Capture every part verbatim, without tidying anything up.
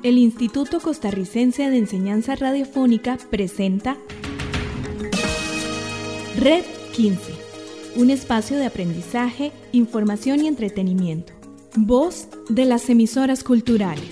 el Instituto Costarricense de Enseñanza Radiofónica presenta Red quince, un espacio de aprendizaje, información y entretenimiento. Voz de las emisoras culturales.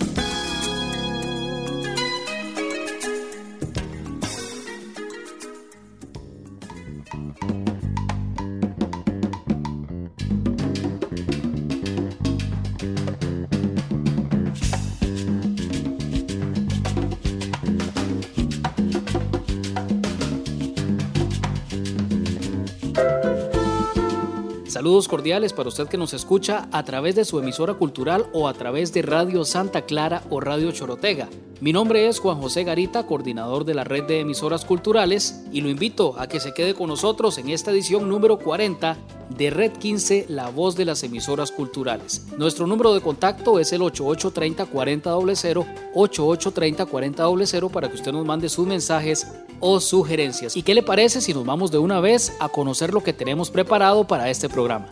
Saludos cordiales para usted que nos escucha a través de su emisora cultural o a través de Radio Santa Clara o Radio Chorotega. Mi nombre es Juan José Garita, coordinador de la red de emisoras culturales, y lo invito a que se quede con nosotros en esta edición número cuarenta de Red quince, la voz de las emisoras culturales. Nuestro número de contacto es el ocho ocho tres cero cuatro cero cero, ocho ocho tres cero cuatro cero cero, para que usted nos mande sus mensajes o sugerencias. ¿Y qué le parece si nos vamos de una vez a conocer lo que tenemos preparado para este programa?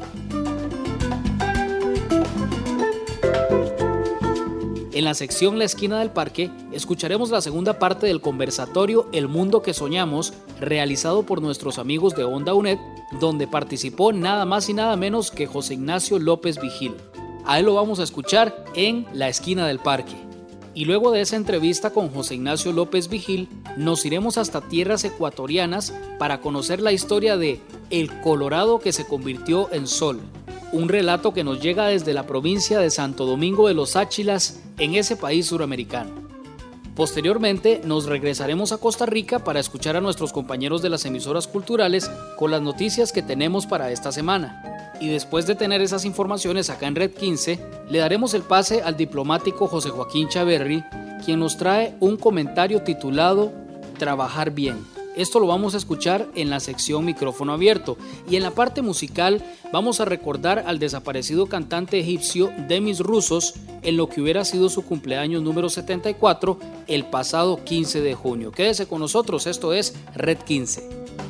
En la sección La Esquina del Parque, escucharemos la segunda parte del conversatorio El Mundo que Soñamos, realizado por nuestros amigos de Onda U N E D, donde participó nada más y nada menos que José Ignacio López Vigil. A él lo vamos a escuchar en La Esquina del Parque. Y luego de esa entrevista con José Ignacio López Vigil, nos iremos hasta tierras ecuatorianas para conocer la historia de El Colorado que se convirtió en sol. Un relato que nos llega desde la provincia de Santo Domingo de los Áchilas, en ese país suramericano. Posteriormente nos regresaremos a Costa Rica para escuchar a nuestros compañeros de las emisoras culturales con las noticias que tenemos para esta semana. Y después de tener esas informaciones acá en Red quince, le daremos el pase al diplomático José Joaquín Chaverri, quien nos trae un comentario titulado Trabajar bien. Esto lo vamos a escuchar en la sección Micrófono Abierto, y en la parte musical vamos a recordar al desaparecido cantante egipcio Demis Roussos en lo que hubiera sido su cumpleaños número setenta y cuatro el pasado quince de junio. Quédese con nosotros, esto es Red quince.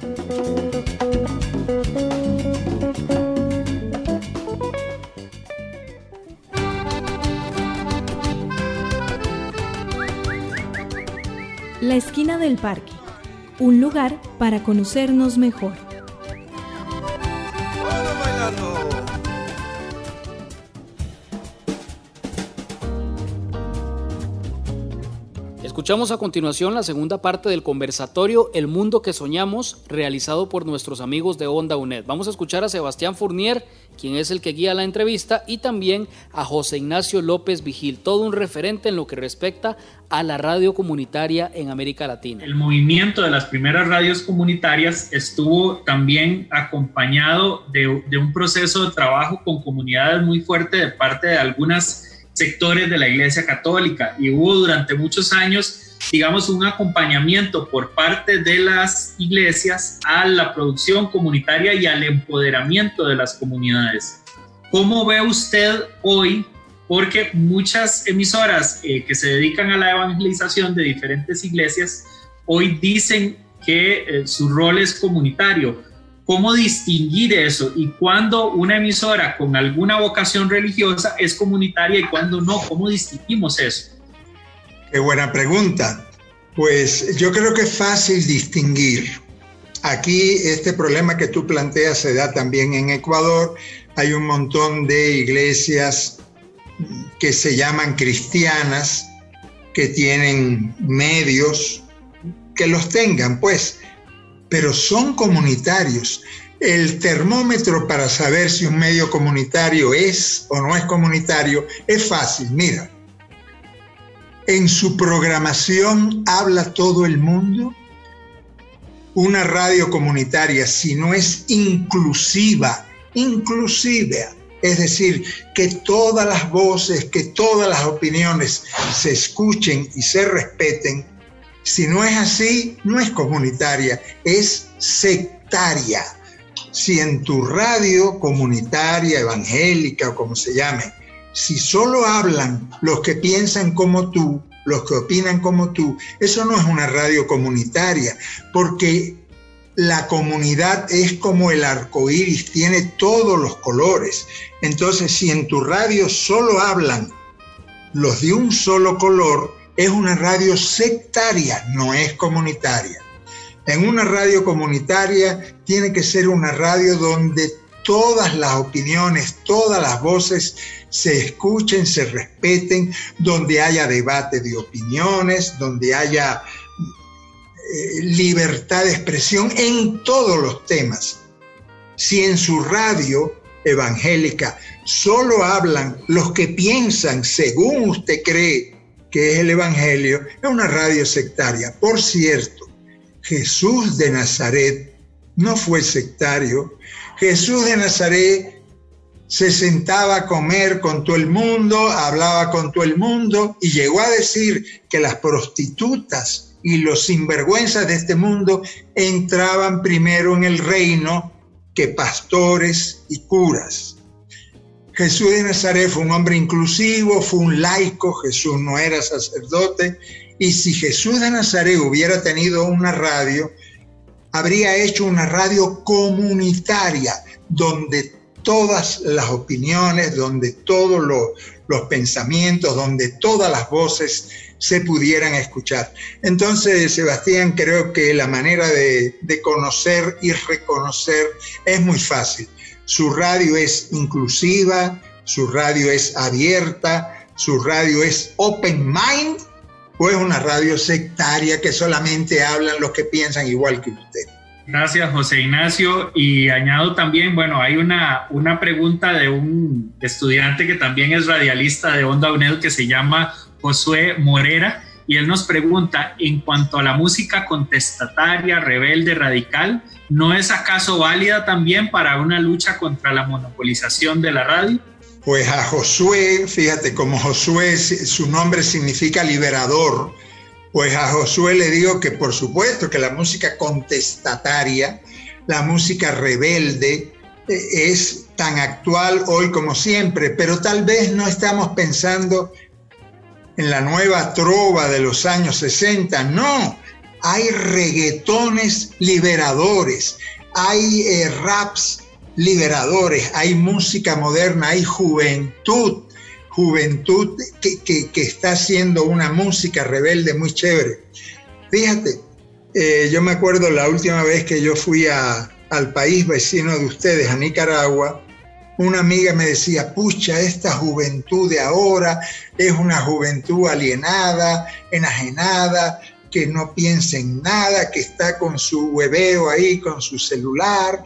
La Esquina del Parque. Un lugar para conocernos mejor. Escuchamos a continuación la segunda parte del conversatorio El Mundo que Soñamos, realizado por nuestros amigos de Onda U N E D. Vamos a escuchar a Sebastián Fournier, quien es el que guía la entrevista, y también a José Ignacio López Vigil, todo un referente en lo que respecta a la radio comunitaria en América Latina. El movimiento de las primeras radios comunitarias estuvo también acompañado de, de un proceso de trabajo con comunidades muy fuerte de parte de algunos sectores de la Iglesia Católica, y hubo durante muchos años, digamos, un acompañamiento por parte de las iglesias a la producción comunitaria y al empoderamiento de las comunidades. ¿Cómo ve usted hoy? Porque muchas emisoras eh, que se dedican a la evangelización de diferentes iglesias hoy dicen que eh, su rol es comunitario. ¿Cómo distinguir eso? Y cuando una emisora con alguna vocación religiosa es comunitaria y cuando no, ¿cómo distinguimos eso? Qué buena pregunta. Pues yo creo que es fácil distinguir. Aquí este problema que tú planteas se da también en Ecuador. Hay un montón de iglesias que se llaman cristianas, que tienen medios, que los tengan, pues, pero son comunitarios. El termómetro para saber si un medio comunitario es o no es comunitario es fácil. Mira, en su programación habla todo el mundo. Una radio comunitaria, si no es inclusiva, inclusiva, es decir, que todas las voces, que todas las opiniones se escuchen y se respeten, si no es así, no es comunitaria, es sectaria. Si en tu radio comunitaria, evangélica o como se llame, si solo hablan los que piensan como tú, los que opinan como tú, eso no es una radio comunitaria, porque la comunidad es como el arco iris, tiene todos los colores. Entonces, si en tu radio solo hablan los de un solo color, es una radio sectaria, no es comunitaria. En una radio comunitaria tiene que ser una radio donde todas las opiniones, todas las voces se escuchen, se respeten, donde haya debate de opiniones, donde haya eh, libertad de expresión en todos los temas. Si en su radio evangélica solo hablan los que piensan según usted cree que es el evangelio, es una radio sectaria. Por cierto, Jesús de Nazaret no fue sectario. Jesús de Nazaret se sentaba a comer con todo el mundo, hablaba con todo el mundo y llegó a decir que las prostitutas y los sinvergüenzas de este mundo entraban primero en el reino que pastores y curas. Jesús de Nazaret fue un hombre inclusivo, fue un laico, Jesús no era sacerdote, y si Jesús de Nazaret hubiera tenido una radio, habría hecho una radio comunitaria, donde todas las opiniones, donde todos los, los pensamientos, donde todas las voces se pudieran escuchar. Entonces, Sebastián, creo que la manera de, de conocer y reconocer es muy fácil. Su radio es inclusiva, su radio es abierta, su radio es open mind, o es una radio sectaria que solamente hablan los que piensan igual que usted. Gracias, José Ignacio. Y añado también, bueno, hay una, una pregunta de un estudiante que también es radialista de Onda U N E D que se llama Josué Morera, y él nos pregunta, en cuanto a la música contestataria, rebelde, radical, ¿no es acaso válida también para una lucha contra la monopolización de la radio? Pues a Josué, fíjate, como Josué, su nombre significa liberador, pues a Josué le digo que por supuesto que la música contestataria, la música rebelde, es tan actual hoy como siempre, pero tal vez no estamos pensando en la nueva trova de los años sesenta, no, hay reggaetones liberadores, hay eh, raps liberadores, hay música moderna, hay juventud, juventud que, que, que está haciendo una música rebelde muy chévere. Fíjate, eh, yo me acuerdo la última vez que yo fui a, al país vecino de ustedes, a Nicaragua, una amiga me decía, pucha, esta juventud de ahora es una juventud alienada, enajenada, que no piensa en nada, que está con su hueveo ahí, con su celular.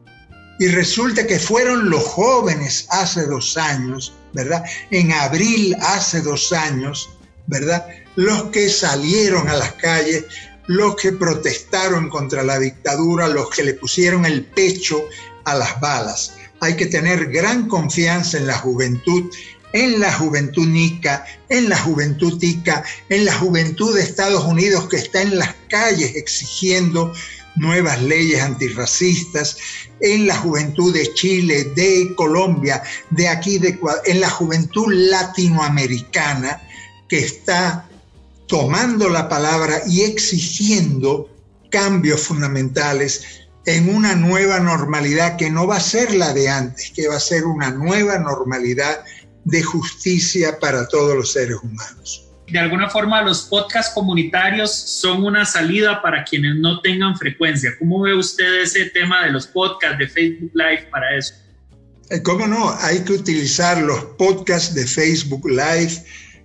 Y resulta que fueron los jóvenes hace dos años, ¿verdad? En abril hace dos años, ¿verdad? Los que salieron a las calles, los que protestaron contra la dictadura, los que le pusieron el pecho a las balas. Hay que tener gran confianza en la juventud, en la juventud nica, en la juventud tica, en la juventud de Estados Unidos que está en las calles exigiendo nuevas leyes antirracistas, en la juventud de Chile, de Colombia, de aquí, de Ecuador, en la juventud latinoamericana que está tomando la palabra y exigiendo cambios fundamentales en una nueva normalidad que no va a ser la de antes, que va a ser una nueva normalidad de justicia para todos los seres humanos. De alguna forma, los podcasts comunitarios son una salida para quienes no tengan frecuencia. ¿Cómo ve usted ese tema de los podcasts de Facebook Live para eso? ¿Cómo no? Hay que utilizar los podcasts de Facebook Live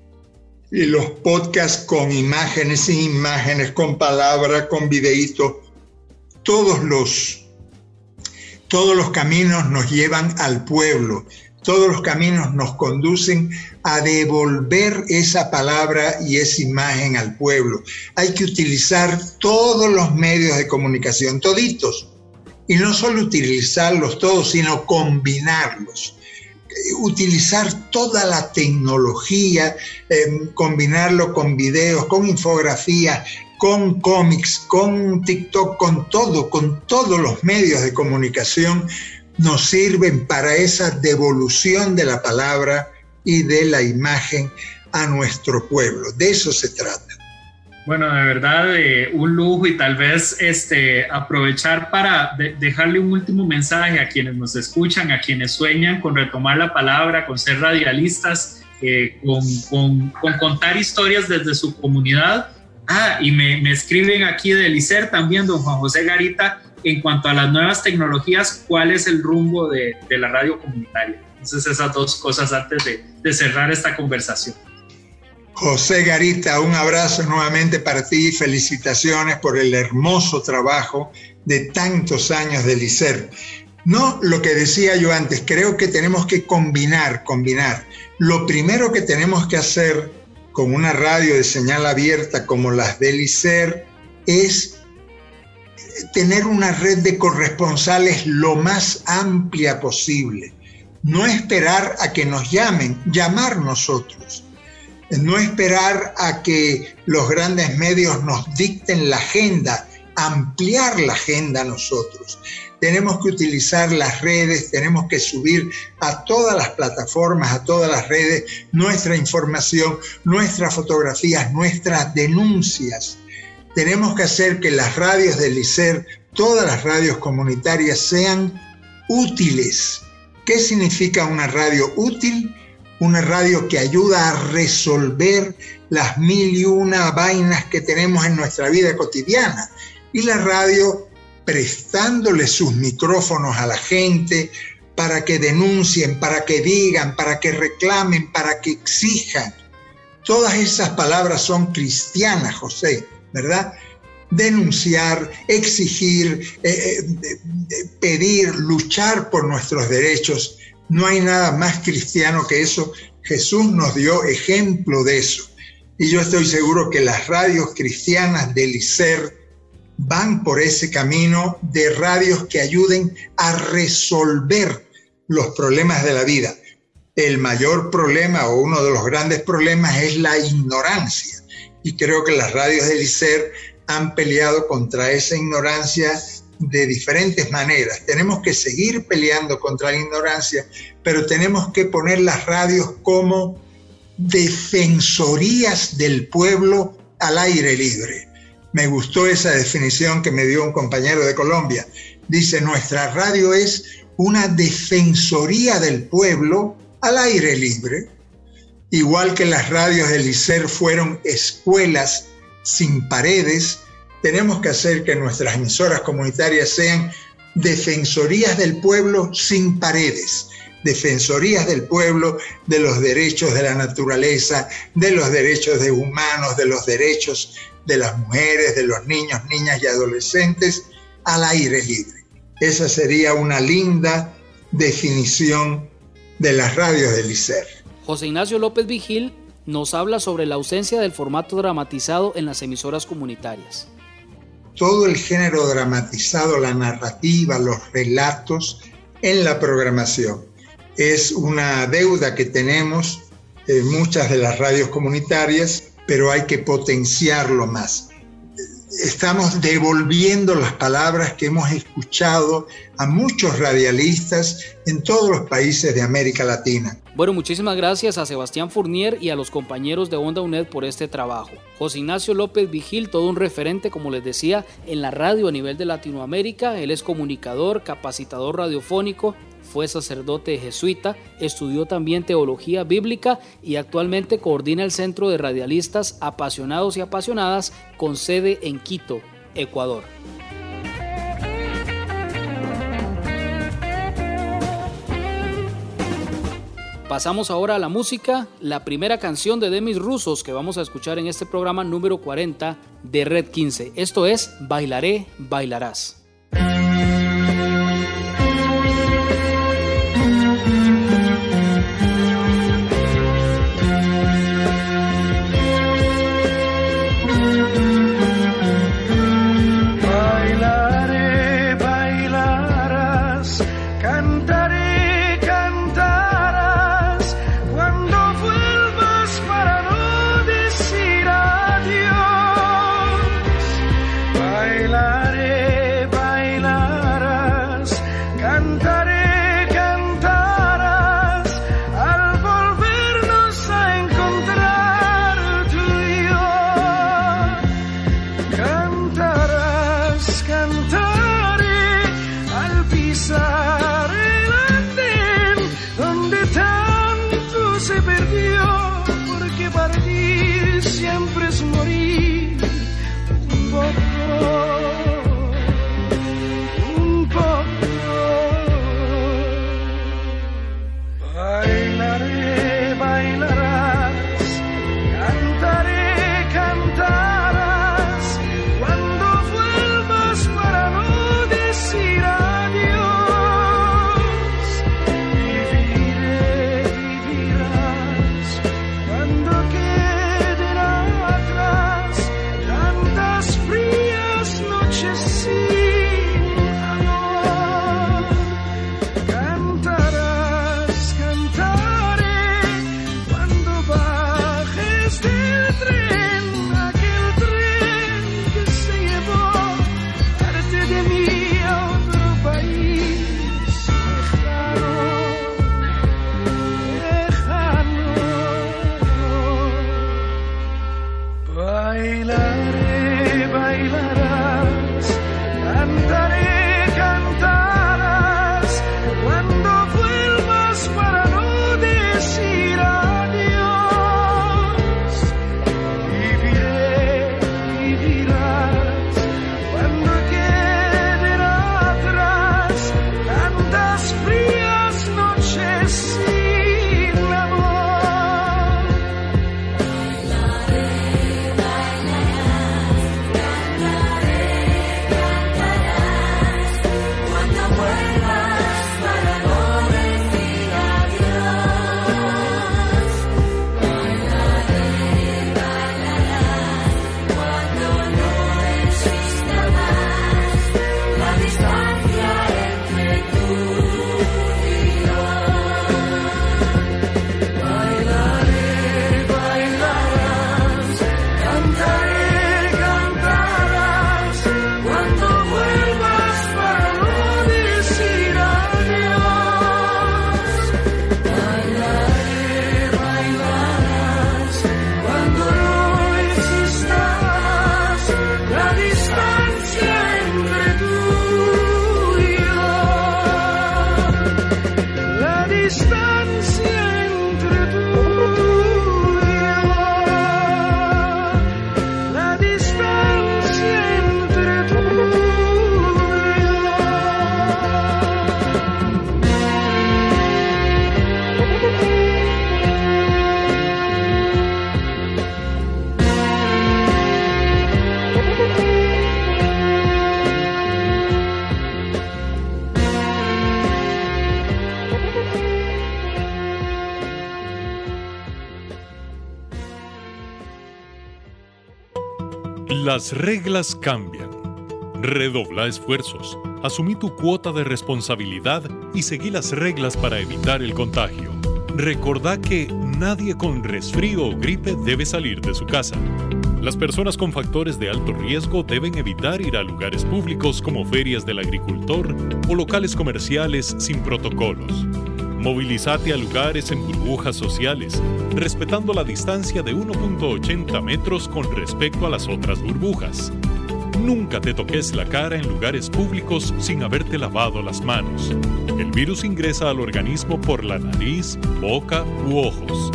y los podcasts con imágenes, sin imágenes, con palabras, con videitos. Todos los, todos los caminos nos llevan al pueblo. Todos los caminos nos conducen a devolver esa palabra y esa imagen al pueblo. Hay que utilizar todos los medios de comunicación, toditos. Y no solo utilizarlos todos, sino combinarlos. Utilizar toda la tecnología, eh, combinarlo con videos, con infografías, con cómics, con TikTok, con todo, con todos los medios de comunicación nos sirven para esa devolución de la palabra y de la imagen a nuestro pueblo. De eso se trata. Bueno, de verdad, eh, un lujo, y tal vez este, aprovechar para de, dejarle un último mensaje a quienes nos escuchan, a quienes sueñan con retomar la palabra, con ser radialistas. eh, con, con, con contar historias desde su comunidad. Ah, y me, me escriben aquí del I C E R también, don Juan José Garita, en cuanto a las nuevas tecnologías, ¿cuál es el rumbo de, de la radio comunitaria? Entonces, esas dos cosas antes de, de cerrar esta conversación. José Garita, un abrazo nuevamente para ti y felicitaciones por el hermoso trabajo de tantos años del I C E R. No, lo que decía yo antes, creo que tenemos que combinar, combinar. Lo primero que tenemos que hacer con una radio de señal abierta como las del I C E R es tener una red de corresponsales lo más amplia posible. No esperar a que nos llamen, llamar nosotros. No esperar a que los grandes medios nos dicten la agenda, ampliar la agenda nosotros. Tenemos que utilizar las redes, tenemos que subir a todas las plataformas, a todas las redes, nuestra información, nuestras fotografías, nuestras denuncias. Tenemos que hacer que las radios del I C E R, todas las radios comunitarias, sean útiles. ¿Qué significa una radio útil? Una radio que ayuda a resolver las mil y una vainas que tenemos en nuestra vida cotidiana. Y la radio prestándole sus micrófonos a la gente para que denuncien, para que digan, para que reclamen, para que exijan. Todas esas palabras son cristianas, José, ¿verdad? Denunciar, exigir, eh, eh, pedir, luchar por nuestros derechos. No hay nada más cristiano que eso. Jesús nos dio ejemplo de eso. Y yo estoy seguro que las radios cristianas del I C E R van por ese camino de radios que ayuden a resolver los problemas de la vida. El mayor problema o uno de los grandes problemas es la ignorancia. Y creo que las radios del I C E R han peleado contra esa ignorancia de diferentes maneras. Tenemos que seguir peleando contra la ignorancia, pero tenemos que poner las radios como defensorías del pueblo al aire libre. Me gustó esa definición que me dio un compañero de Colombia. Dice, nuestra radio es una defensoría del pueblo al aire libre. Igual que las radios del I C E R fueron escuelas sin paredes, tenemos que hacer que nuestras emisoras comunitarias sean defensorías del pueblo sin paredes, defensorías del pueblo de los derechos de la naturaleza, de los derechos de humanos, de los derechos de las mujeres, de los niños, niñas y adolescentes al aire libre. Esa sería una linda definición de las radios del I C E R. José Ignacio López Vigil nos habla sobre la ausencia del formato dramatizado en las emisoras comunitarias. Todo el género dramatizado, la narrativa, los relatos en la programación. Es una deuda que tenemos en muchas de las radios comunitarias, pero hay que potenciarlo más. Estamos devolviendo las palabras que hemos escuchado a muchos radialistas en todos los países de América Latina. Bueno, muchísimas gracias a Sebastián Fournier y a los compañeros de Onda UNED por este trabajo. José Ignacio López Vigil, todo un referente, como les decía, en la radio a nivel de Latinoamérica. Él es comunicador, capacitador radiofónico, fue sacerdote jesuita, estudió también teología bíblica y actualmente coordina el Centro de Radialistas Apasionados y Apasionadas con sede en Quito, Ecuador. Pasamos ahora a la música, la primera canción de Demis Roussos que vamos a escuchar en este programa número cuarenta de Red quince. Esto es Bailaré, Bailarás. Bailaré, Las reglas cambian. Redobla esfuerzos, asumí tu cuota de responsabilidad y seguí las reglas para evitar el contagio. Recordá que nadie con resfrío o gripe debe salir de su casa. Las personas con factores de alto riesgo deben evitar ir a lugares públicos como ferias del agricultor o locales comerciales sin protocolos. Movilízate a lugares en burbujas sociales, respetando la distancia de uno punto ochenta metros con respecto a las otras burbujas. Nunca te toques la cara en lugares públicos sin haberte lavado las manos. El virus ingresa al organismo por la nariz, boca u ojos.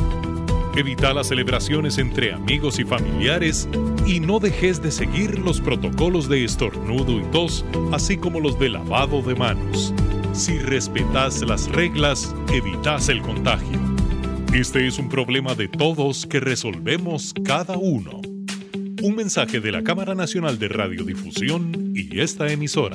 Evita las celebraciones entre amigos y familiares y no dejes de seguir los protocolos de estornudo y tos, así como los de lavado de manos. Si respetas las reglas, evitas el contagio. Este es un problema de todos que resolvemos cada uno. Un mensaje de la Cámara Nacional de Radiodifusión y esta emisora.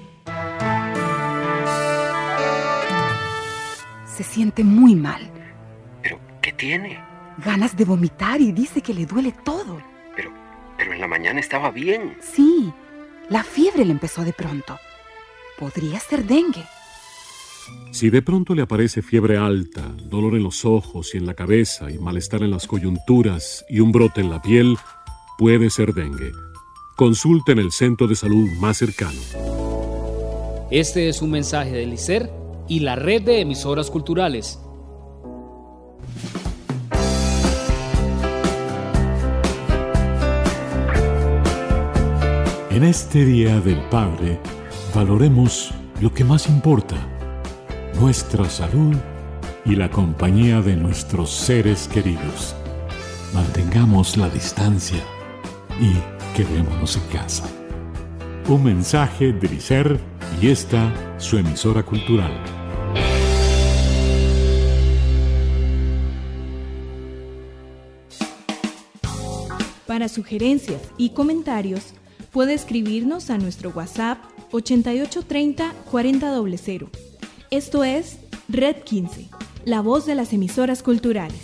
Se siente muy mal. ¿Pero qué tiene? Ganas de vomitar y dice que le duele todo. Pero, pero en la mañana estaba bien. Sí, la fiebre le empezó de pronto. Podría ser dengue. Si de pronto le aparece fiebre alta, dolor en los ojos y en la cabeza y malestar en las coyunturas y un brote en la piel, puede ser dengue. Consulte en el centro de salud más cercano. Este es un mensaje del I C E R y la red de emisoras culturales. En este Día del Padre, valoremos lo que más importa, nuestra salud y la compañía de nuestros seres queridos. Mantengamos la distancia y quedémonos en casa. Un mensaje del I C E R y esta, su emisora cultural. Para sugerencias y comentarios, puede escribirnos a nuestro WhatsApp ochenta y ocho treinta cuarenta cero. Esto es Red quince, la voz de las emisoras culturales.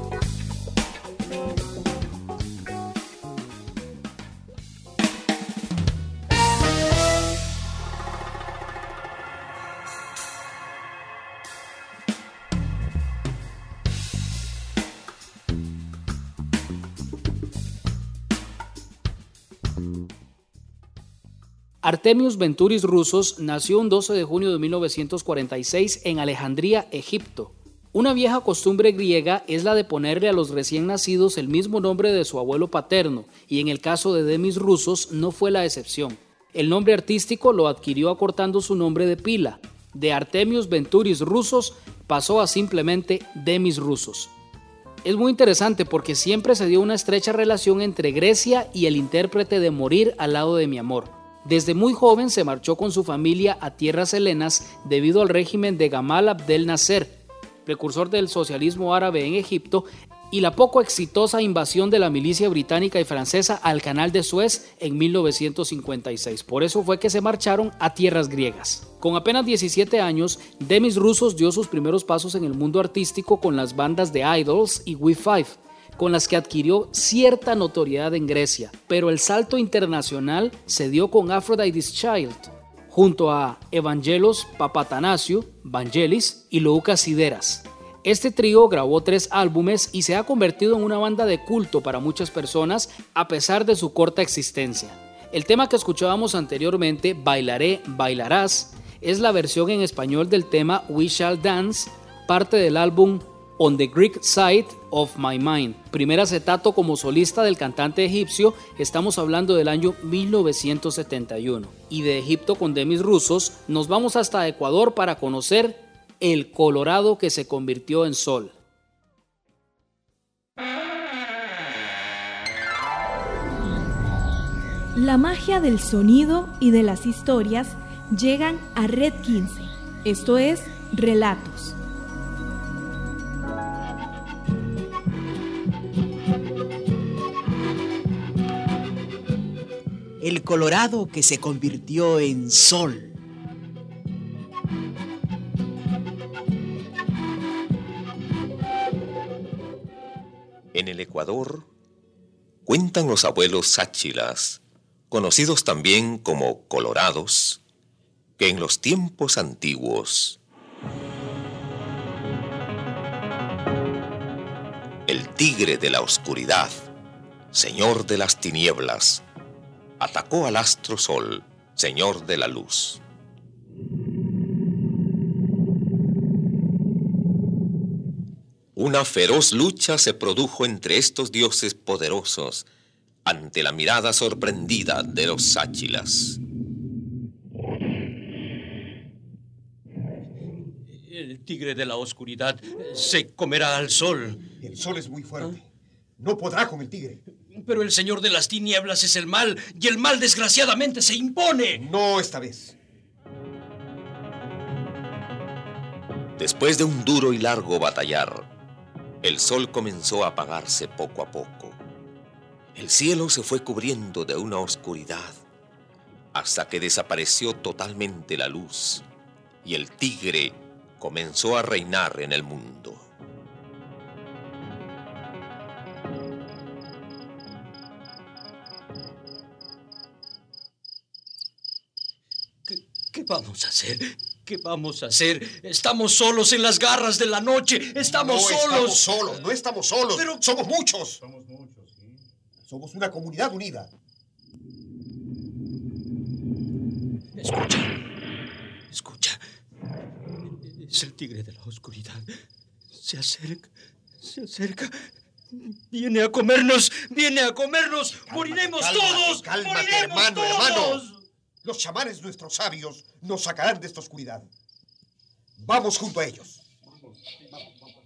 Artemius Venturis Roussos nació un doce de junio de mil novecientos cuarenta y seis en Alejandría, Egipto. Una vieja costumbre griega es la de ponerle a los recién nacidos el mismo nombre de su abuelo paterno, y en el caso de Demis Roussos no fue la excepción. El nombre artístico lo adquirió acortando su nombre de pila. De Artemius Venturis Roussos pasó a simplemente Demis Roussos. Es muy interesante porque siempre se dio una estrecha relación entre Grecia y el intérprete de Morir al lado de mi amor. Desde muy joven se marchó con su familia a tierras helenas debido al régimen de Gamal Abdel Nasser. precursor del socialismo árabe en Egipto, y la poco exitosa invasión de la milicia británica y francesa al Canal de Suez en mil novecientos cincuenta y seis. Por eso fue que se marcharon a tierras griegas. Con apenas diecisiete años, Demis Roussos dio sus primeros pasos en el mundo artístico con las bandas de Idols y We Five, con las que adquirió cierta notoriedad en Grecia, pero el salto internacional se dio con Aphrodite's Child, junto a Evangelos Papatanasiou, Vangelis y Loukas Sideras. Este trío grabó tres álbumes y se ha convertido en una banda de culto para muchas personas a pesar de su corta existencia. El tema que escuchábamos anteriormente, Bailaré, Bailarás, es la versión en español del tema We Shall Dance, parte del álbum On the Greek Side of My Mind, primer acetato como solista del cantante egipcio. Estamos hablando del año mil novecientos setenta y uno. Y de Egipto con Demis Roussos nos vamos hasta Ecuador para conocer el Colorado que se convirtió en sol. La magia del sonido y de las historias llegan a Red quince. Esto es Relatos. El Colorado que se convirtió en sol. En el Ecuador, cuentan los abuelos sáchilas, conocidos también como colorados, que en los tiempos antiguos el tigre de la oscuridad, señor de las tinieblas, atacó al astro sol, señor de la luz. Una feroz lucha se produjo entre estos dioses poderosos ante la mirada sorprendida de los sáchilas. El tigre de la oscuridad se comerá al sol. El sol es muy fuerte. No podrá con el tigre. Pero el señor de las tinieblas es el mal, y el mal desgraciadamente se impone. No esta vez. Después de un duro y largo batallar, el sol comenzó a apagarse poco a poco. El cielo se fue cubriendo de una oscuridad hasta que desapareció totalmente la luz y el tigre comenzó a reinar en el mundo. ¿Qué, qué vamos a hacer? ¿Qué vamos a hacer? Estamos solos en las garras de la noche. Estamos no solos. No estamos solos, no estamos solos. Pero somos muchos. Somos muchos, sí. Somos una comunidad unida. Escucha. Escucha. Es el tigre de la oscuridad. Se acerca. Se acerca. Viene a comernos. Viene a comernos. Cálmate, Moriremos cálmate, todos. Cálmate, Moriremos hermano, todos. hermano. Los chamanes, nuestros sabios, nos sacarán de esta oscuridad. Vamos junto a ellos. Vamos, vamos, vamos.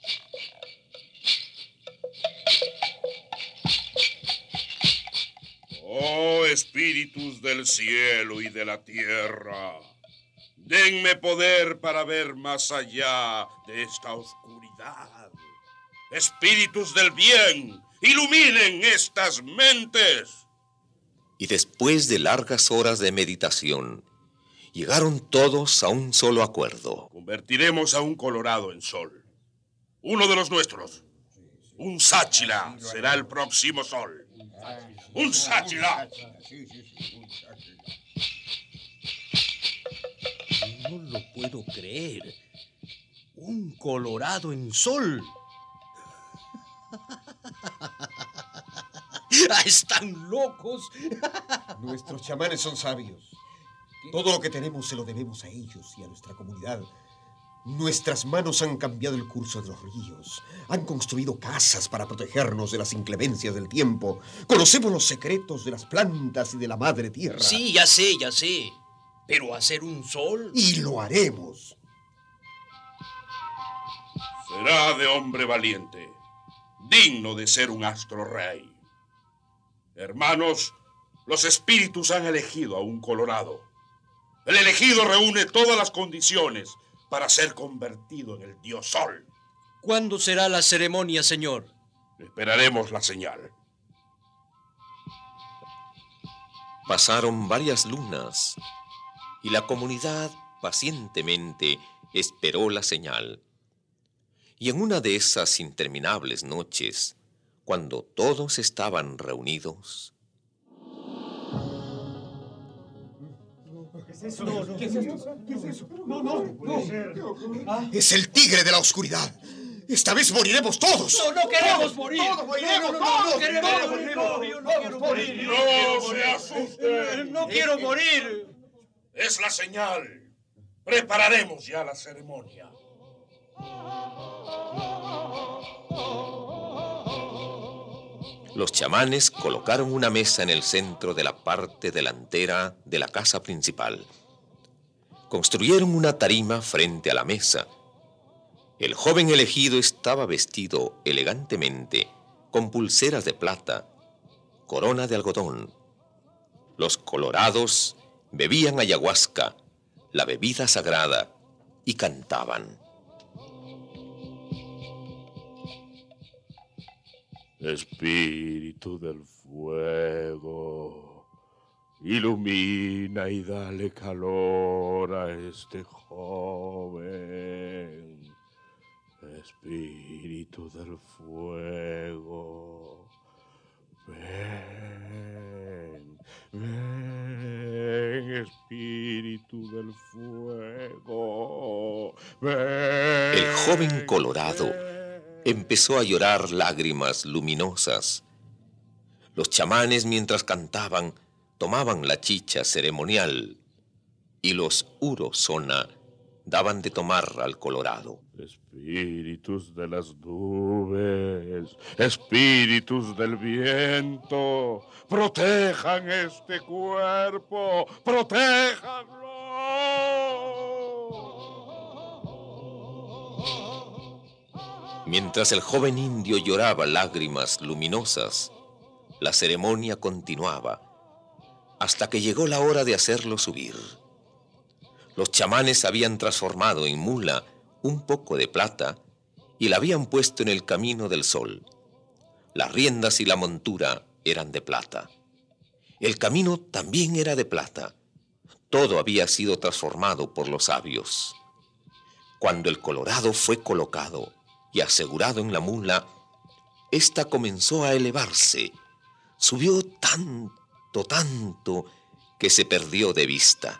Oh, espíritus del cielo y de la tierra, denme poder para ver más allá de esta oscuridad. Espíritus del bien, iluminen estas mentes. Y después de largas horas de meditación, llegaron todos a un solo acuerdo. Convertiremos a un colorado en sol. Uno de los nuestros. Un sáchila será el próximo sol. ¡Un sáchila! No lo puedo creer. Un colorado en sol. ¡Están locos! Nuestros chamanes son sabios. Todo lo que tenemos se lo debemos a ellos y a nuestra comunidad. Nuestras manos han cambiado el curso de los ríos. Han construido casas para protegernos de las inclemencias del tiempo. Conocemos los secretos de las plantas y de la madre tierra. Sí, ya sé, ya sé. Pero hacer un sol... Y lo haremos. Será de hombre valiente, digno de ser un astro rey. Hermanos, los espíritus han elegido a un colorado. El elegido reúne todas las condiciones para ser convertido en el dios Sol. ¿Cuándo será la ceremonia, señor? Esperaremos la señal. Pasaron varias lunas y la comunidad pacientemente esperó la señal. Y en una de esas interminables noches, cuando todos estaban reunidos, ¿Qué es eso? ¿Qué es eso? ¿Qué es eso? No, no, no. Es el tigre de la oscuridad. Esta vez moriremos todos. No, no queremos morir. Todos moriremos. No, no, no, no, todos, queremos todos morir. moriremos. No, yo no quiero morir. No se asusten. No quiero morir. Es la señal. Prepararemos ya la ceremonia. los chamanes colocaron una mesa en el centro de la parte delantera de la casa principal. Construyeron una tarima frente a la mesa. El joven elegido estaba vestido elegantemente, con pulseras de plata, corona de algodón. Los colorados bebían ayahuasca, la bebida sagrada, y cantaban. Espíritu del fuego, ilumina y dale calor a este joven. Espíritu del fuego, ven, ven, Espíritu del fuego, ven. El joven colorado empezó a llorar lágrimas luminosas. Los chamanes, mientras cantaban, tomaban la chicha ceremonial y los urosona daban de tomar al colorado. Espíritus de las nubes, espíritus del viento, protejan este cuerpo, protéjanlo. Mientras el joven indio lloraba lágrimas luminosas, la ceremonia continuaba, hasta que llegó la hora de hacerlo subir. Los chamanes habían transformado en mula un poco de plata y la habían puesto en el camino del sol. Las riendas y la montura eran de plata. El camino también era de plata. Todo había sido transformado por los sabios. Cuando el colorado fue colocado y asegurado en la mula, ésta comenzó a elevarse. Subió tanto, tanto, que se perdió de vista.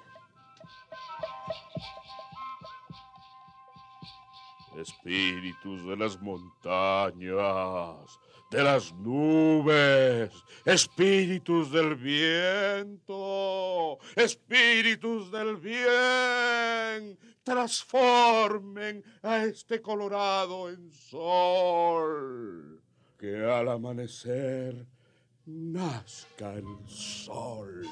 Espíritus de las montañas, de las nubes, espíritus del viento, espíritus del bien, transformen a este colorado en sol, que al amanecer nazca el sol.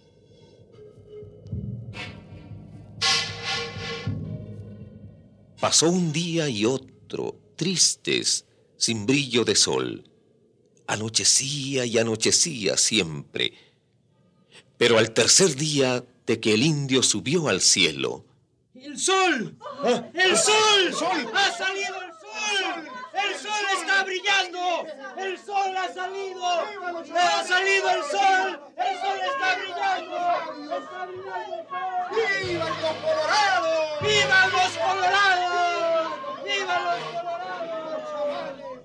Pasó un día y otro, tristes, sin brillo de sol. Anochecía y anochecía siempre. Pero al tercer día de que el indio subió al cielo... ¡El sol! ¿Ah? ¡El sol! sol! ¡Ha salido el sol! ¡El sol está brillando! ¡El sol ha salido! ¡Ha salido el sol! ¡El sol está brillando! ¡Está brillando el sol! ¡Viva los colorados! ¡Viva los colorados! ¡Viva los colorados!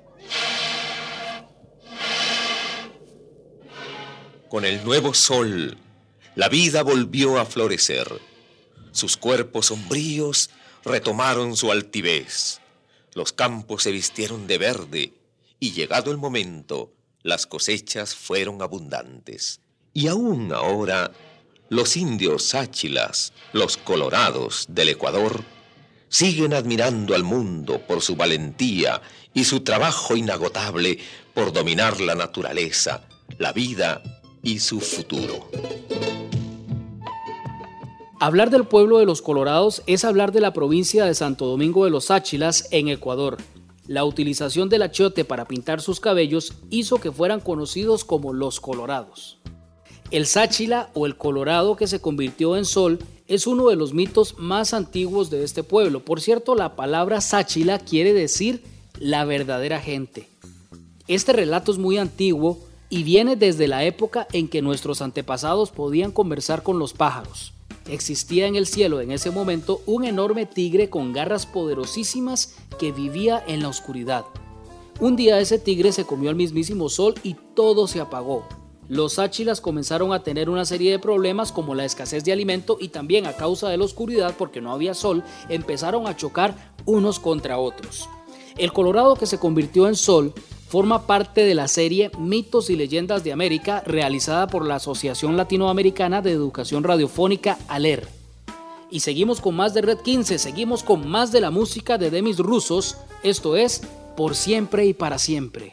Con el nuevo sol, la vida volvió a florecer. Sus cuerpos sombríos retomaron su altivez. Los campos se vistieron de verde y, llegado el momento, las cosechas fueron abundantes. Y aún ahora, los indios sáchilas, los colorados del Ecuador, siguen admirando al mundo por su valentía y su trabajo inagotable por dominar la naturaleza, la vida y su futuro. Hablar del pueblo de los Colorados es hablar de la provincia de Santo Domingo de los Sáchilas en Ecuador. La utilización del achiote para pintar sus cabellos hizo que fueran conocidos como los Colorados. El Sáchila o el Colorado que se convirtió en sol es uno de los mitos más antiguos de este pueblo. Por cierto, la palabra Sáchila quiere decir la verdadera gente. Este relato es muy antiguo y viene desde la época en que nuestros antepasados podían conversar con los pájaros. Existía en el cielo en ese momento un enorme tigre con garras poderosísimas que vivía en la oscuridad. Un día ese tigre se comió al mismísimo sol y todo se apagó. Los sáchilas comenzaron a tener una serie de problemas como la escasez de alimento y también a causa de la oscuridad, porque no había sol, empezaron a chocar unos contra otros. El Colorado, que se convirtió en sol, forma parte de la serie Mitos y Leyendas de América, realizada por la Asociación Latinoamericana de Educación Radiofónica, ALER. Y seguimos con más de Red quince, seguimos con más de la música de Demis Roussos, esto es Por Siempre y Para Siempre.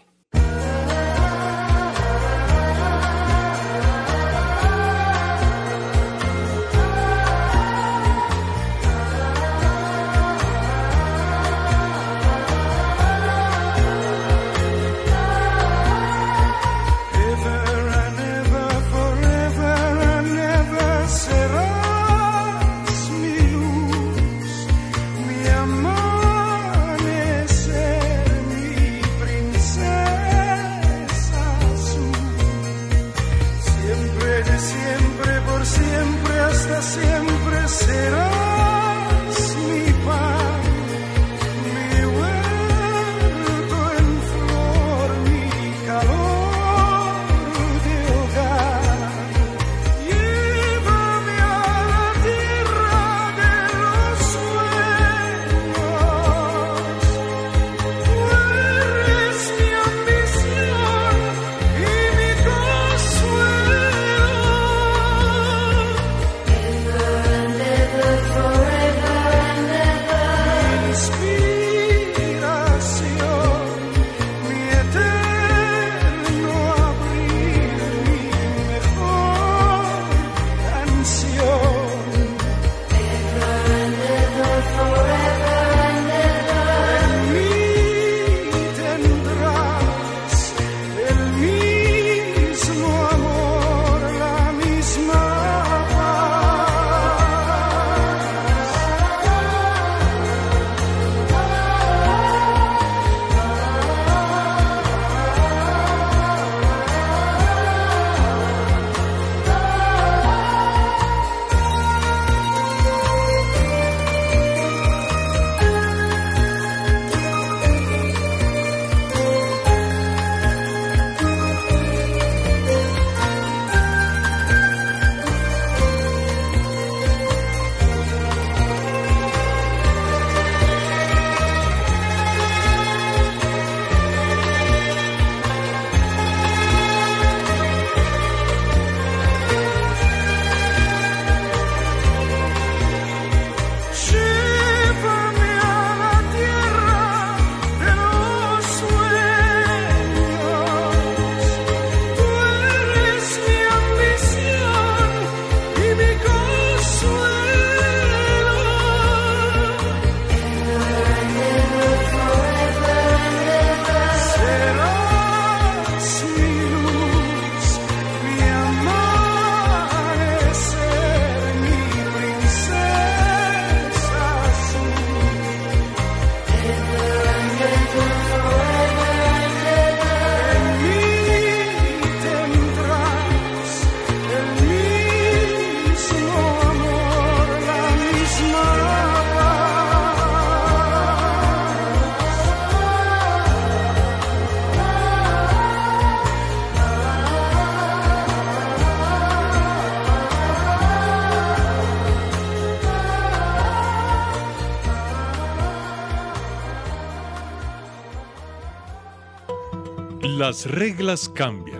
Las reglas cambian.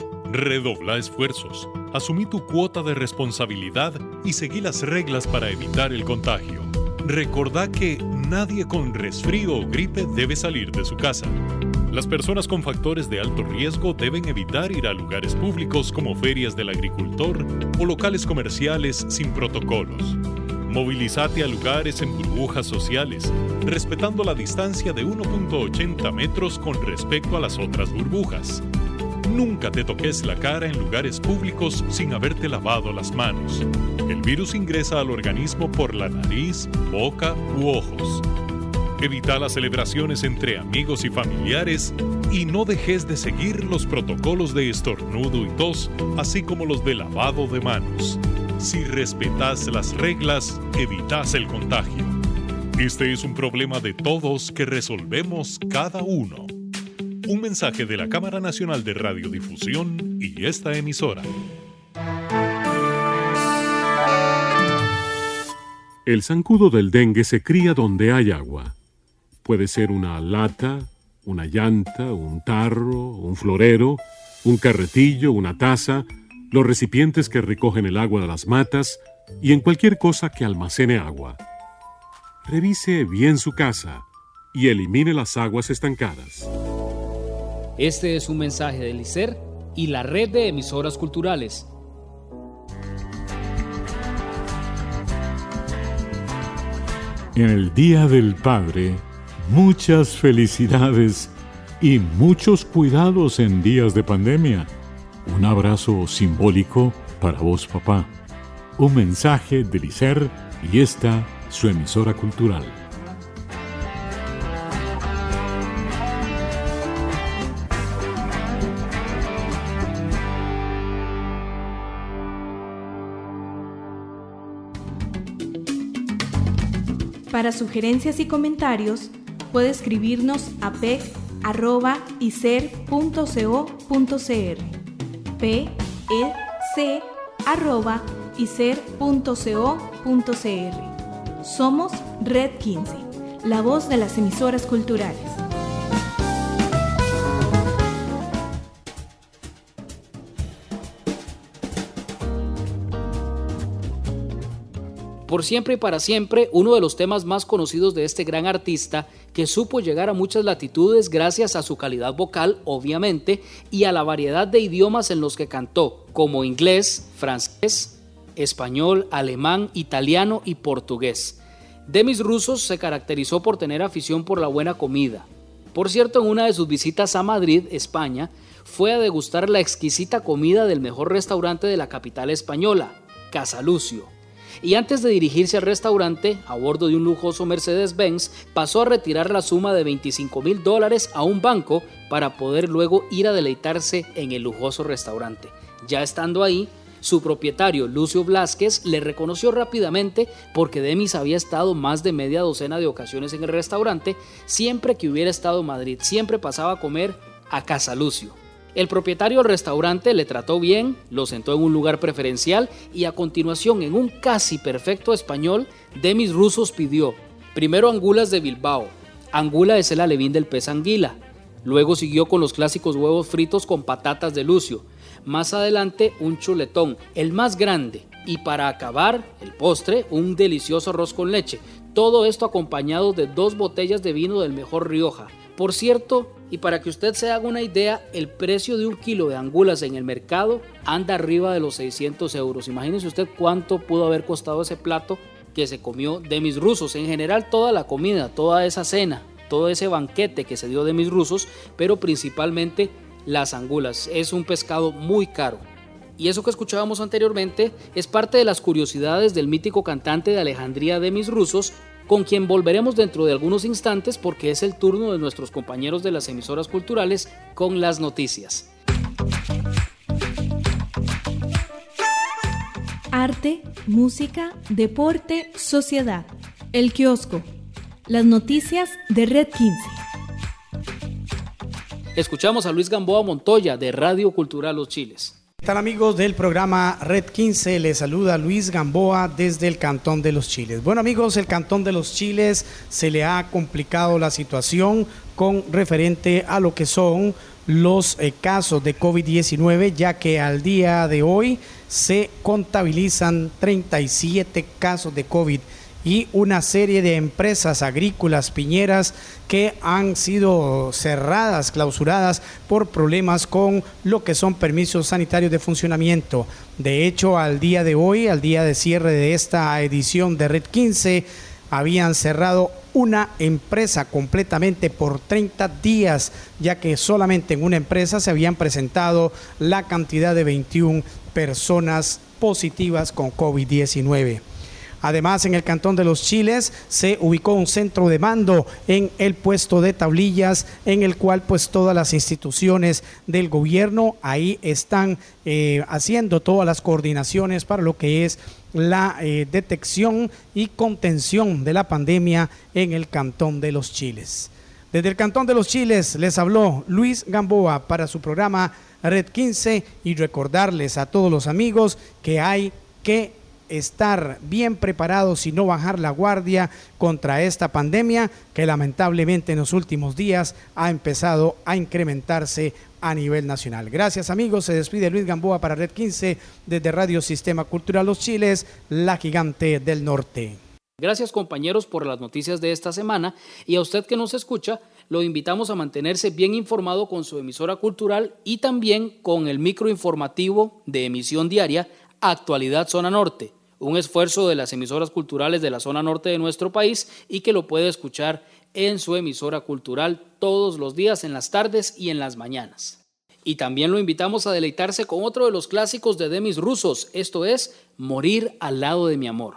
Redobla esfuerzos, asumí tu cuota de responsabilidad y seguí las reglas para evitar el contagio. Recordá que nadie con resfrío o gripe debe salir de su casa. Las personas con factores de alto riesgo deben evitar ir a lugares públicos como ferias del agricultor o locales comerciales sin protocolos. Movilízate a lugares en burbujas sociales, respetando la distancia de uno punto ochenta metros con respecto a las otras burbujas. Nunca te toques la cara en lugares públicos sin haberte lavado las manos. El virus ingresa al organismo por la nariz, boca u ojos. Evita las celebraciones entre amigos y familiares y no dejes de seguir los protocolos de estornudo y tos, así como los de lavado de manos. Si respetas las reglas, evitas el contagio. Este es un problema de todos que resolvemos cada uno. Un mensaje de la Cámara Nacional de Radiodifusión y esta emisora. El zancudo del dengue se cría donde hay agua. Puede ser una lata, una llanta, un tarro, un florero, un carretillo, una taza, los recipientes que recogen el agua de las matas y en cualquier cosa que almacene agua. Revise bien su casa y elimine las aguas estancadas. Este es un mensaje del I C E R y la red de emisoras culturales. En el Día del Padre, muchas felicidades y muchos cuidados en días de pandemia. Un abrazo simbólico para vos, papá. Un mensaje del I C E R y esta, su emisora cultural. Para sugerencias y comentarios, puede escribirnos a p e c arroba i c e r punto co punto c r p e c arroba i c e r punto co punto c r. Somos Red quince, la voz de las emisoras culturales. Por siempre y para siempre, uno de los temas más conocidos de este gran artista que supo llegar a muchas latitudes gracias a su calidad vocal, obviamente, y a la variedad de idiomas en los que cantó, como inglés, francés, español, alemán, italiano y portugués. Demis Roussos se caracterizó por tener afición por la buena comida. Por cierto, en una de sus visitas a Madrid, España, fue a degustar la exquisita comida del mejor restaurante de la capital española, Casalucio. Y antes de dirigirse al restaurante, a bordo de un lujoso Mercedes-Benz, pasó a retirar la suma de veinticinco mil dólares a un banco para poder luego ir a deleitarse en el lujoso restaurante. Ya estando ahí, su propietario, Lucio Blázquez, le reconoció rápidamente porque Demis había estado más de media docena de ocasiones en el restaurante. Siempre que hubiera estado en Madrid, siempre pasaba a comer a Casalucio. El propietario del restaurante le trató bien, lo sentó en un lugar preferencial y a continuación, en un casi perfecto español, Demis Roussos pidió primero angulas de Bilbao. Angula es el alevín del pez anguila. Luego siguió con los clásicos huevos fritos con patatas de Lucio. Más adelante un chuletón, el más grande. Y para acabar, el postre, un delicioso arroz con leche. Todo esto acompañado de dos botellas de vino del mejor Rioja. Por cierto, y para que usted se haga una idea, el precio de un kilo de angulas en el mercado anda arriba de los seiscientos euros. Imagínese usted cuánto pudo haber costado ese plato que se comió Demis Roussos. En general, toda la comida, toda esa cena, todo ese banquete que se dio Demis Roussos, pero principalmente las angulas. Es un pescado muy caro. Y eso que escuchábamos anteriormente es parte de las curiosidades del mítico cantante de Alejandría, Demis Roussos, con quien volveremos dentro de algunos instantes porque es el turno de nuestros compañeros de las emisoras culturales con las noticias. Arte, música, deporte, sociedad. El kiosco. Las noticias de Red quince. Escuchamos a Luis Gamboa Montoya de Radio Cultural Los Chiles. ¿Qué tal, amigos del programa Red quince? Les saluda Luis Gamboa desde el Cantón de Los Chiles. Bueno, amigos, el Cantón de Los Chiles se le ha complicado la situación con referente a lo que son los eh, casos de COVID diecinueve, ya que al día de hoy se contabilizan treinta y siete casos de COVID y una serie de empresas agrícolas piñeras que han sido cerradas, clausuradas por problemas con lo que son permisos sanitarios de funcionamiento. De hecho, al día de hoy, al día de cierre de esta edición de Red quince, habían cerrado una empresa completamente por treinta días, ya que solamente en una empresa se habían presentado la cantidad de veintiuna personas positivas con COVID diecinueve. Además, en el Cantón de los Chiles se ubicó un centro de mando en el puesto de Tablillas, en el cual pues todas las instituciones del gobierno ahí están eh, haciendo todas las coordinaciones para lo que es la eh, detección y contención de la pandemia en el Cantón de los Chiles. Desde el Cantón de los Chiles les habló Luis Gamboa para su programa Red quince, y recordarles a todos los amigos que hay que estar bien preparados y no bajar la guardia contra esta pandemia que lamentablemente en los últimos días ha empezado a incrementarse a nivel nacional. Gracias, amigos, se despide Luis Gamboa para Red quince desde Radio Sistema Cultural Los Chiles, la gigante del norte. Gracias, compañeros, por las noticias de esta semana, y a usted que nos escucha lo invitamos a mantenerse bien informado con su emisora cultural y también con el microinformativo de emisión diaria Actualidad Zona Norte, un esfuerzo de las emisoras culturales de la zona norte de nuestro país y que lo puede escuchar en su emisora cultural todos los días en las tardes y en las mañanas. Y también lo invitamos a deleitarse con otro de los clásicos de Demis Roussos, esto es Morir al lado de mi amor.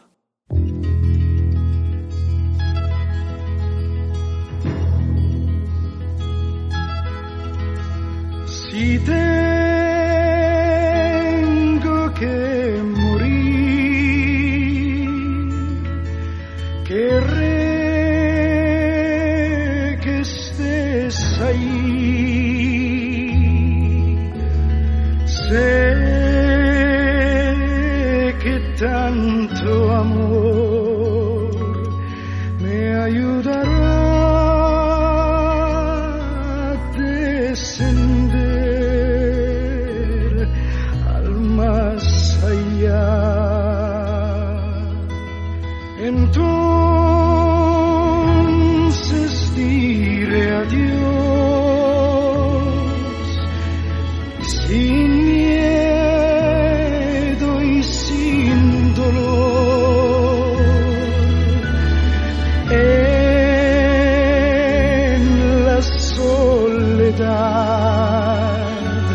Si tengo que morir, querré que estés ahí. Sé que tanto amor me ayudará a descender al más allá. Entonces diré adiós sin miedo y sin dolor. En la soledad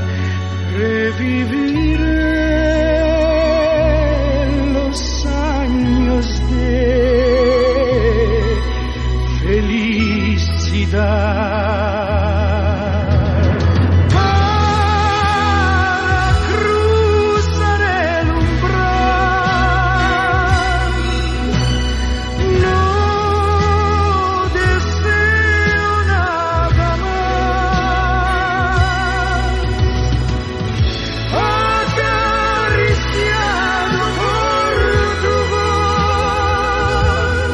reviviré los años de felicidad. Para cruzar el umbral no deseo nada más. Acariciado por tu voz,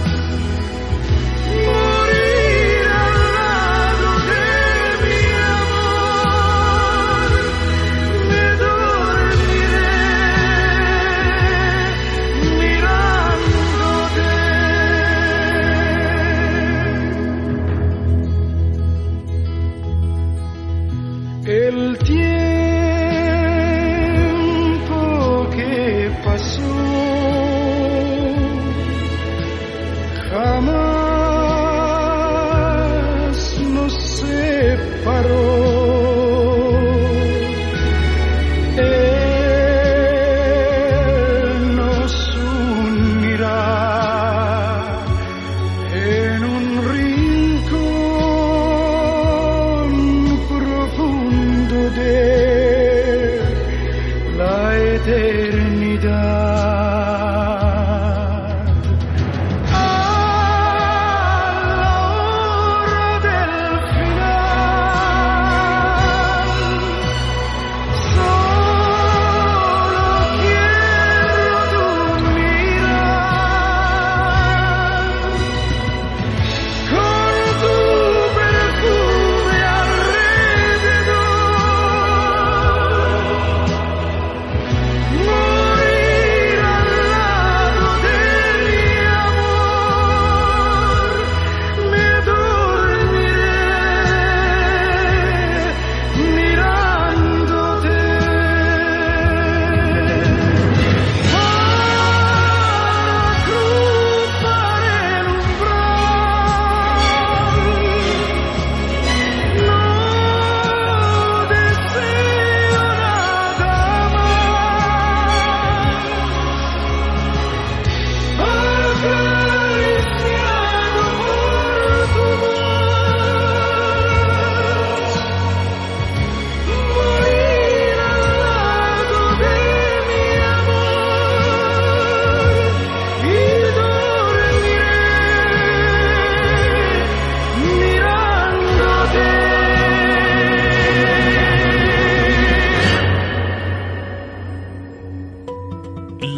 morir al lado de mi amor, me dormiré mirándote. El tiempo que pasó jamás nos separó. Él nos unirá en un rincón profundo de la eternidad. A la hora del final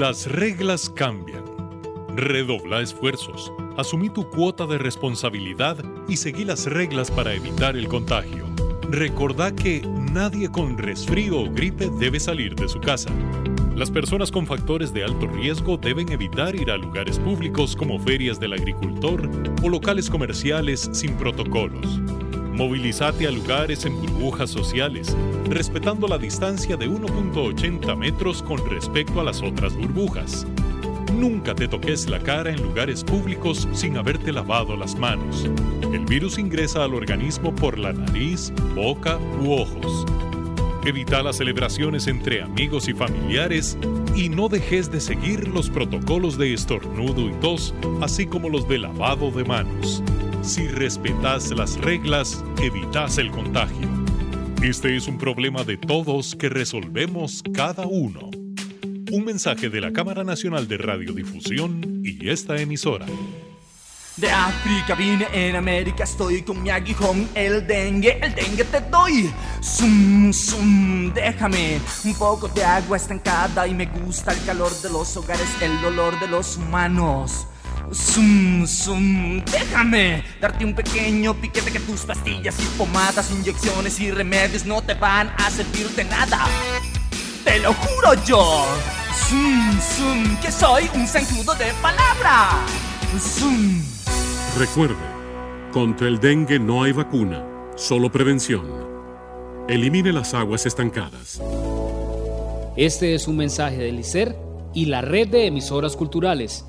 Las reglas cambian. Redobla esfuerzos, asumí tu cuota de responsabilidad y seguí las reglas para evitar el contagio. Recordá que nadie con resfrío o gripe debe salir de su casa. Las personas con factores de alto riesgo deben evitar ir a lugares públicos como ferias del agricultor o locales comerciales sin protocolos. Movilízate a lugares en burbujas sociales, respetando la distancia de uno punto ochenta metros con respecto a las otras burbujas. Nunca te toques la cara en lugares públicos sin haberte lavado las manos. El virus ingresa al organismo por la nariz, boca u ojos. Evita las celebraciones entre amigos y familiares y no dejes de seguir los protocolos de estornudo y tos, así como los de lavado de manos. Si respetas las reglas, evitas el contagio. Este es un problema de todos que resolvemos cada uno. Un mensaje de la Cámara Nacional de Radiodifusión y esta emisora. De África vine, en América estoy con mi aguijón, el dengue, el dengue te doy. Zum, zum, déjame un poco de agua estancada y me gusta el calor de los hogares, el olor de los humanos. Zum, zum, déjame darte un pequeño piquete que tus pastillas y pomadas, inyecciones y remedios no te van a servir de nada. Te lo juro yo. Zum, zum, que soy un zancudo de palabra. Zum. Recuerde, contra el dengue no hay vacuna, solo prevención. Elimine las aguas estancadas. Este es un mensaje del I C E R y la red de emisoras culturales.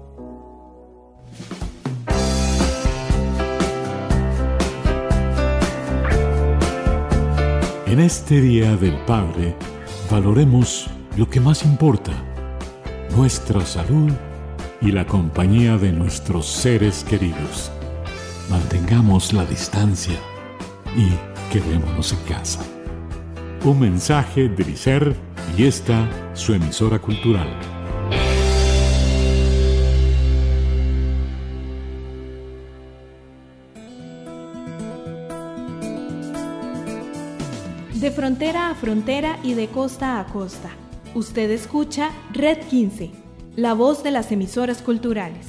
En este Día del Padre, valoremos lo que más importa, nuestra salud y la compañía de nuestros seres queridos. Mantengamos la distancia y quedémonos en casa. Un mensaje del I C E R y esta, su emisora cultural. De frontera a frontera y de costa a costa. Usted escucha Red quince, la voz de las emisoras culturales.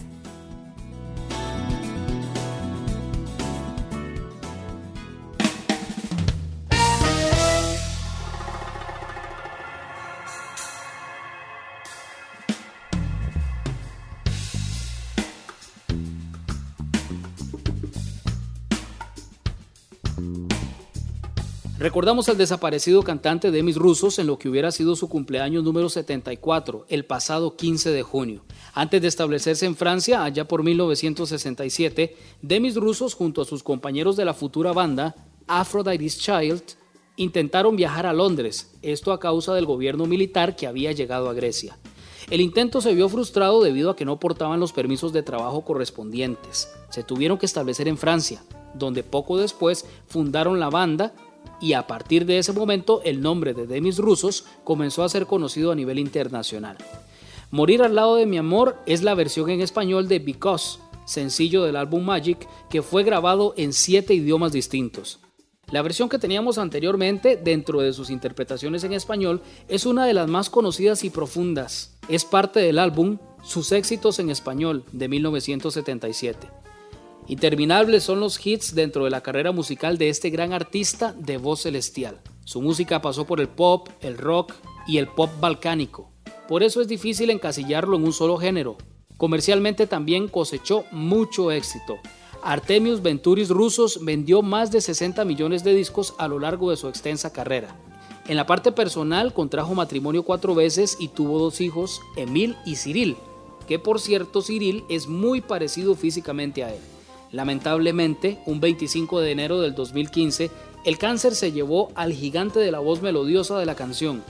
Recordamos al desaparecido cantante Demis Roussos en lo que hubiera sido su cumpleaños número setenta y cuatro, el pasado quince de junio. Antes de establecerse en Francia, allá por mil novecientos sesenta y siete, Demis Roussos junto a sus compañeros de la futura banda Aphrodite's Child intentaron viajar a Londres, esto a causa del gobierno militar que había llegado a Grecia. El intento se vio frustrado debido a que no portaban los permisos de trabajo correspondientes. Se tuvieron que establecer en Francia, donde poco después fundaron la banda, y a partir de ese momento el nombre de Demis Roussos comenzó a ser conocido a nivel internacional. Morir al lado de mi amor es la versión en español de Because, sencillo del álbum Magic, que fue grabado en siete idiomas distintos. La versión que teníamos anteriormente, dentro de sus interpretaciones en español, es una de las más conocidas y profundas. Es parte del álbum Sus éxitos en español de mil novecientos setenta y siete. Interminables son los hits dentro de la carrera musical de este gran artista de voz celestial. Su música pasó por el pop, el rock y el pop balcánico. Por eso es difícil encasillarlo en un solo género. Comercialmente también cosechó mucho éxito. Artemius Venturis Roussos vendió más de sesenta millones de discos a lo largo de su extensa carrera. En la parte personal contrajo matrimonio cuatro veces y tuvo dos hijos, Emil y Cyril, que por cierto Cyril es muy parecido físicamente a él. Lamentablemente, un veinticinco de enero del dos mil quince, el cáncer se llevó al gigante de la voz melodiosa de la canción.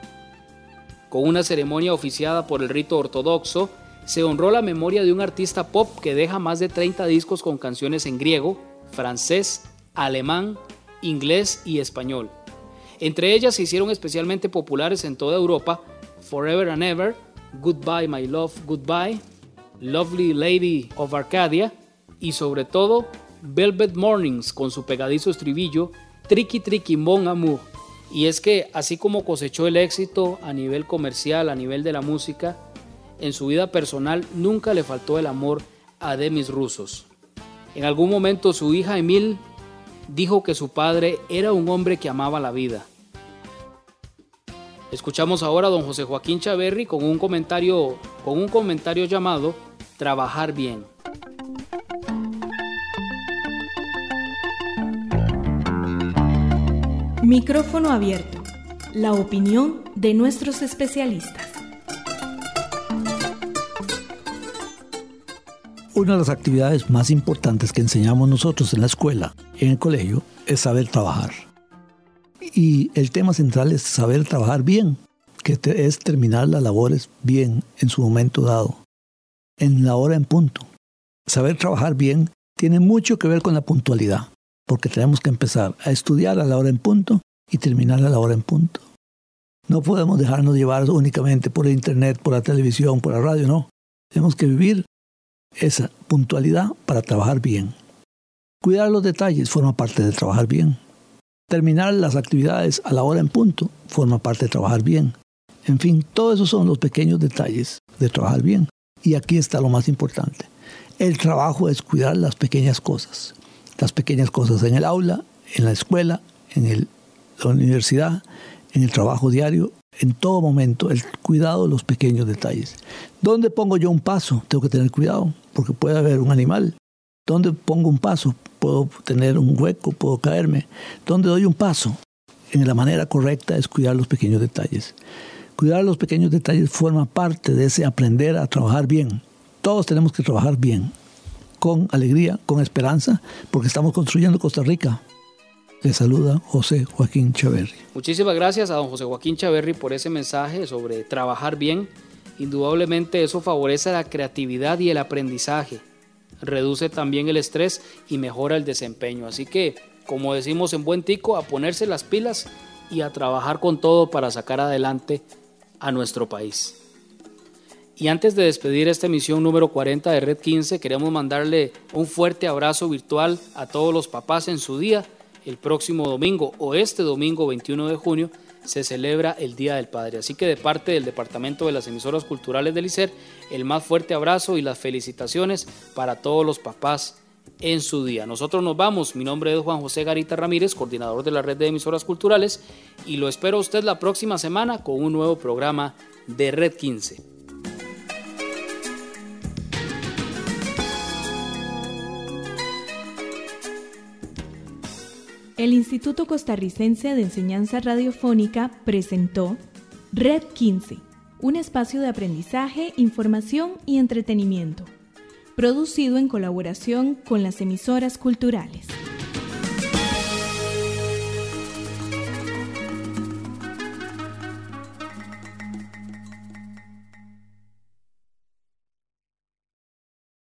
Con una ceremonia oficiada por el rito ortodoxo, se honró la memoria de un artista pop que deja más de treinta discos con canciones en griego, francés, alemán, inglés y español. Entre ellas se hicieron especialmente populares en toda Europa Forever and Ever, Goodbye My Love, Goodbye, Lovely Lady of Arcadia, y sobre todo Velvet Mornings con su pegadizo estribillo Tricky Tricky Mon Amour, Y es que así como cosechó el éxito a nivel comercial, a nivel de la música, en su vida personal nunca le faltó el amor a Demis Roussos. En algún momento su hija Emile dijo que su padre era un hombre que amaba la vida. Escuchamos ahora a don José Joaquín Chaverri con un comentario, con un comentario llamado Trabajar bien. Micrófono abierto. La opinión de nuestros especialistas. Una de las actividades más importantes que enseñamos nosotros en la escuela, en el colegio, es saber trabajar. Y el tema central es saber trabajar bien, que es terminar las labores bien en su momento dado, en la hora en punto. Saber trabajar bien tiene mucho que ver con la puntualidad, porque tenemos que empezar a estudiar a la hora en punto y terminar a la hora en punto. No podemos dejarnos llevar únicamente por el internet, por la televisión, por la radio, no. Tenemos que vivir esa puntualidad para trabajar bien. Cuidar los detalles forma parte de trabajar bien. Terminar las actividades a la hora en punto forma parte de trabajar bien. En fin, todos esos son los pequeños detalles de trabajar bien. Y aquí está lo más importante. El trabajo es cuidar las pequeñas cosas. Las pequeñas cosas en el aula, en la escuela, en el, la universidad, en el trabajo diario, en todo momento, el cuidado de los pequeños detalles. ¿Dónde pongo yo un paso? Tengo que tener cuidado, porque puede haber un animal. ¿Dónde pongo un paso? Puedo tener un hueco, puedo caerme. ¿Dónde doy un paso? En la manera correcta es cuidar los pequeños detalles. Cuidar los pequeños detalles forma parte de ese aprender a trabajar bien. Todos tenemos que trabajar bien, con alegría, con esperanza, porque estamos construyendo Costa Rica. Le saluda José Joaquín Chaverri. Muchísimas gracias a don José Joaquín Chaverri por ese mensaje sobre trabajar bien. Indudablemente eso favorece la creatividad y el aprendizaje. Reduce también el estrés y mejora el desempeño. Así que, como decimos en buen tico, a ponerse las pilas y a trabajar con todo para sacar adelante a nuestro país. Y antes de despedir esta emisión número cuarenta de Red quince, queremos mandarle un fuerte abrazo virtual a todos los papás en su día. El próximo domingo o este domingo veintiuno de junio se celebra el Día del Padre. Así que de parte del Departamento de las Emisoras Culturales del I C E R, el más fuerte abrazo y las felicitaciones para todos los papás en su día. Nosotros nos vamos. Mi nombre es Juan José Garita Ramírez, coordinador de la Red de Emisoras Culturales, y lo espero a usted la próxima semana con un nuevo programa de Red quince. El Instituto Costarricense de Enseñanza Radiofónica presentó Red quince, un espacio de aprendizaje, información y entretenimiento, producido en colaboración con las emisoras culturales.